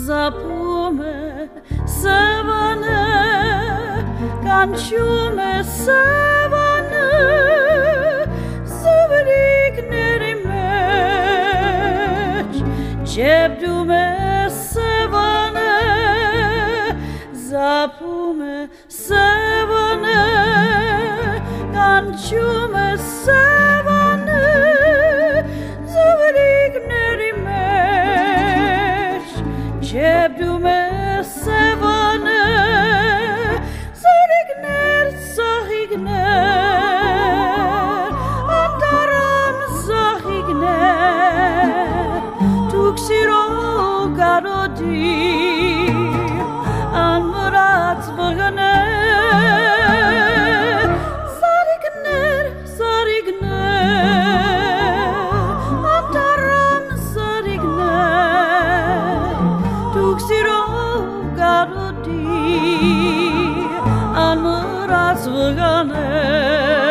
Zapume sevane, kançume sevane, zıvrikneri meç, cebdume sevane, zapume sevane, kançume sevane, zıvrikneri meç, cebdume sevane, zarigner, zahigner, andaram zahigner, tuksiro garodi, anmurat vaganer, zarigner, zarigner, andaram zarigner, tuksiro garodi, anmurat vaganer.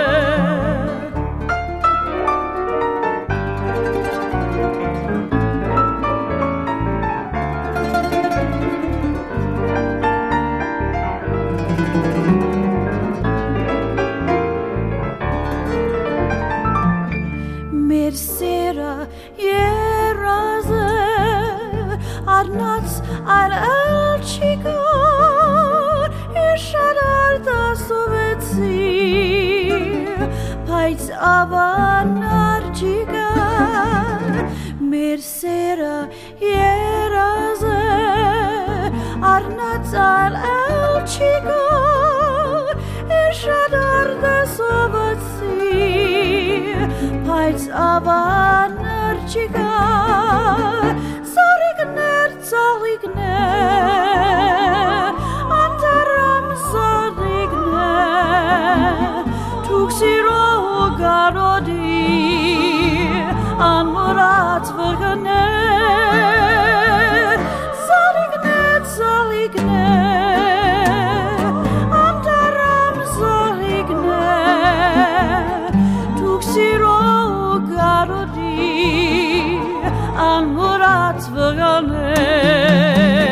Mersera yeraze arnats al elçikar işarar da sovetsi payt avanar çikar Mersera yeraze arnats al elçikar işarar da sovetsi payt avanar çikar zarigner zarigner antaram zarigner tuksiro garodi anmurat vaganer zarigner zarigner antaram zarigner tuksiro garodi anmurat vaganer.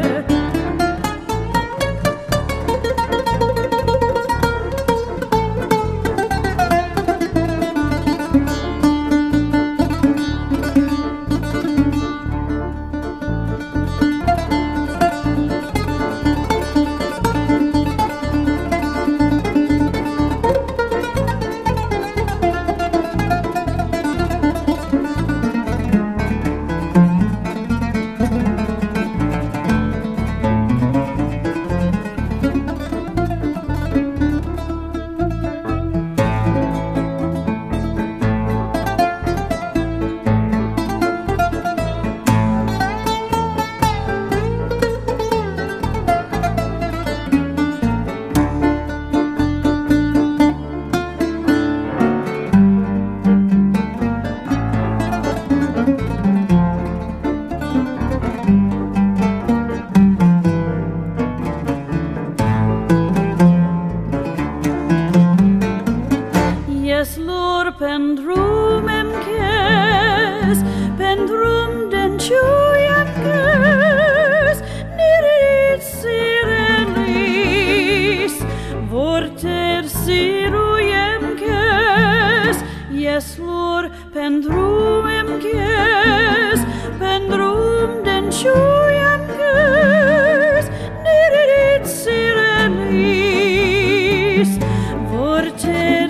Lur pendrum emkes, pendrum den tjujemkes, nirit sirelis, vorter sirujemkes, lur pendrum emkes, pendrum den tjujemkes, nirit sirelis, vorter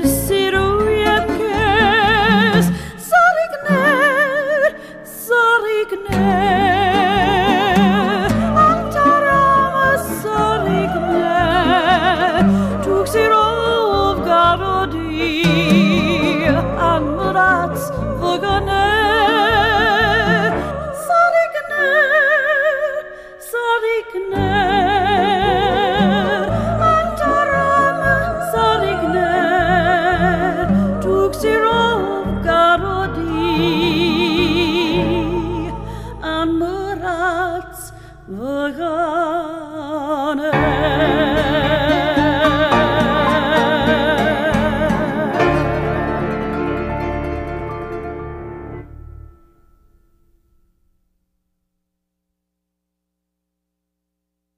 Vaganer